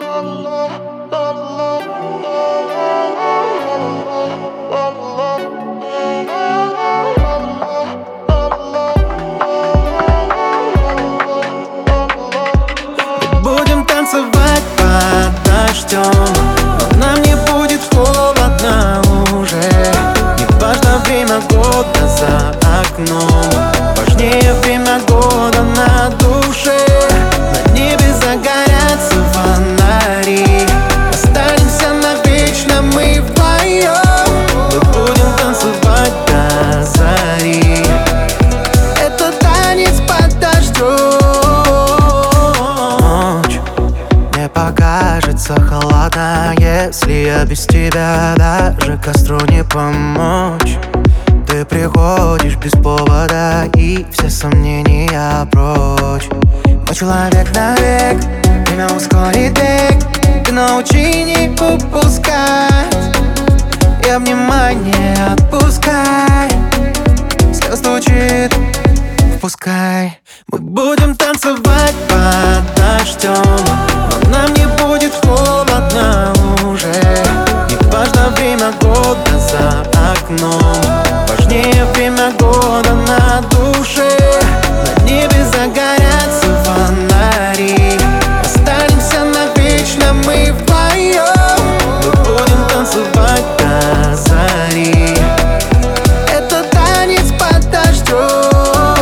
Будем танцевать под дождем, но нам не будет холодно уже. Не важно время года за окном, важнее время года на душе. На небе загорятся фонари, останемся навечно мы вдвоем. Мы будем танцевать до зари. Это танец под дождем. Ночь мне покажется холодна, если я без тебя даже костру не помочь. Ты приходишь без повода, и все сомнения прочь. Мой человек навек, время ускорит бег. Ты научи не упускать, и внимание отпускай. Слева стучит, впускай. Мы будем танцевать под дождем, но нам не будет холодно уже. Не важно время года за окном, важнее время года на душе. На небе загорятся фонари, останемся навечно мы вдвоем. Мы будем танцевать до зари. Это танец под дождем.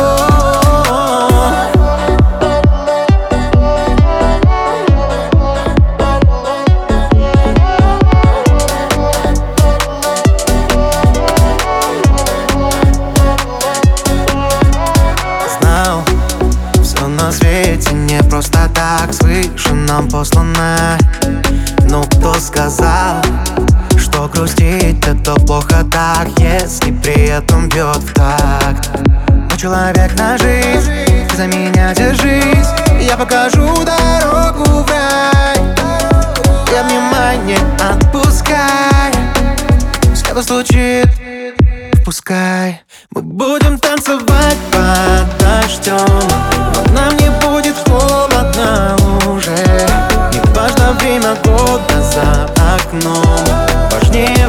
На свете не просто так свыше нам послано. Ну кто сказал, что грустить это плохо так, если при этом бьет в такт? Мой человек на жизнь, ты за меня держись, я покажу дорогу в рай. Я внимание отпускай, слева стучит, впускай. Мы будем танцевать под дождем, но нам не будет холодно уже. Не важно время года за окном, важнее